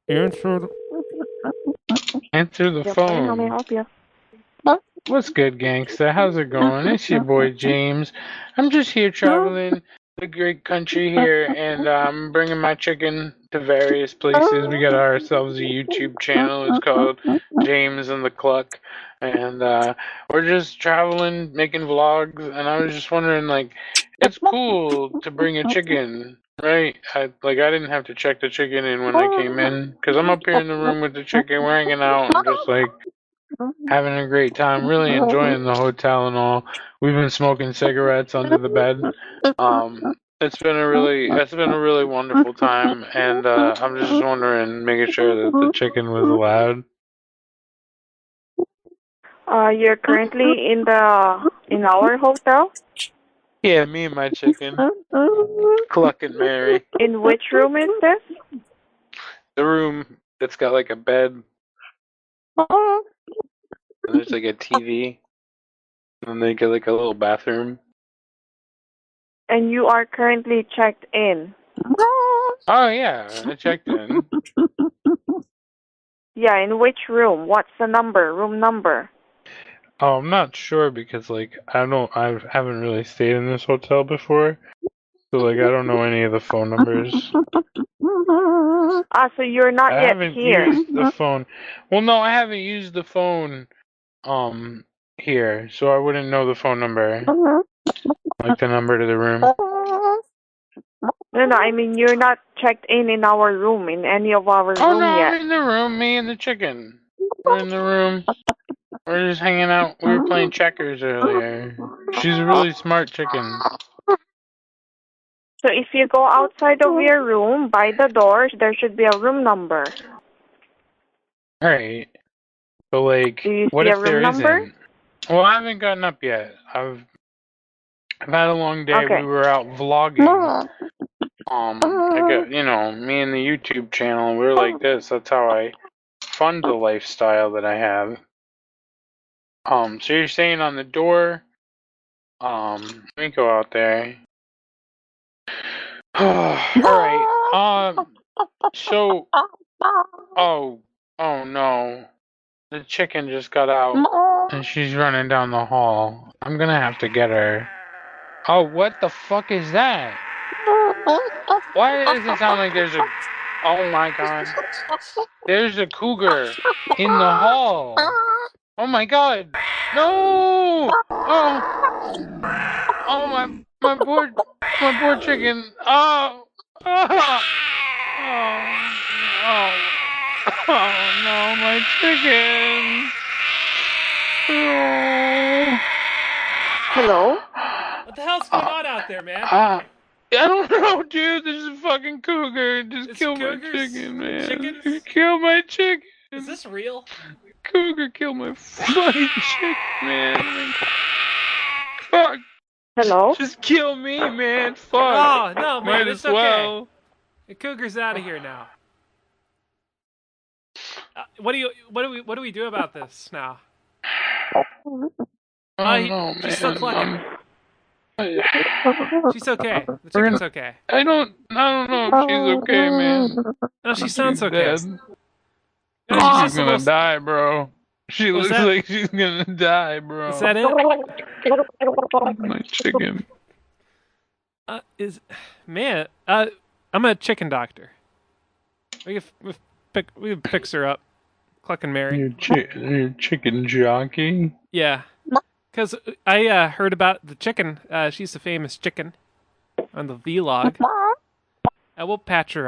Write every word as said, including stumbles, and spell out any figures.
Answer, answer the Good morning, how may I phone. help you? What's good, gangsta? How's it going? It's your boy James. I'm just here traveling the great country here, and uh, I'm bringing my chicken to various places. We got ourselves a YouTube channel. It's called James and the Cluck, and uh, we're just traveling, making vlogs. And I was just wondering, like, it's cool to bring a chicken, right? I like I didn't have to check the chicken in when I came in, because I'm up here in the room with the chicken. We're hanging out and just like having a great time, really enjoying the hotel and all. We've been smoking cigarettes under the bed. Um, it's been a really, it's been a really wonderful time, and uh, I'm just wondering, making sure that the chicken was allowed. Uh, you're currently in the in our hotel. Yeah, me and my chicken, Cluck and Mary. In which room is this? The room that's got like a bed, and there's like a T V, and then they get like a little bathroom. And you are currently checked in. Oh yeah, I checked in. Yeah, in which room? What's the number? Room number? Oh, I'm not sure because like I don't, I haven't really stayed in this hotel before, so like I don't know any of the phone numbers. Ah, so you're not I yet haven't here. used the phone. Well, no, I haven't used the phone um here, so I wouldn't know the phone number, like the number to the room. No, no, I mean you're not checked in in our room, in any of our Oh no, room I'm yet. in the room. Me and the chicken. We're in the room. We're just hanging out. We were playing checkers earlier. She's a really smart chicken. So if you go outside of your room, by the doors, there should be a room number. All right. But Do like, you what see a if room there number? isn't? Well, I haven't gotten up yet. I've I've had a long day. We Okay. were out vlogging. Um, I got, you know, me and the YouTube channel, we're like this. That's how I fund the lifestyle that I have. Um, so you're saying on the door, um, let me go out there. Alright, um, so, oh, oh no. The chicken just got out, and she's running down the hall. I'm gonna have to get her. Oh, what the fuck is that? Why does it sound like there's a... Oh my god. There's a cougar in the hall. Oh my god. No! Oh! Oh my my poor my poor chicken. Oh! Oh! Oh! Oh! Oh no, my chicken. Oh. Hello? What the hell's going on out there, man? Uh, I don't know, dude. There's a fucking cougar. Just It's kill my cougars chicken, and man. chickens? Kill my chicken. Is this real? Cougar kill my fucking chicken, man. Fuck. Hello? Just kill me, man. Fuck. Oh, no, Might man, as it's okay. well. The cougar's out of here now. Uh, what do you what do we what do we do about this now? Oh Uh, he, no, she's still man. clucking. Um, She's okay. The we're chicken's gonna, okay. I don't. I don't know if she's okay, man. No, she She's sounds okay. dead. No, she's She's just a gonna little. die, bro. She Was looks that? like she's gonna die, Is bro. that it? My chicken. Uh, is man. Uh, I'm a chicken doctor. We can we pick we can fix her up. Cluck and Mary. Your chi- your chicken jockey. Yeah. Because I uh, heard about the chicken. Uh, she's a famous chicken on the vlog. I will patch her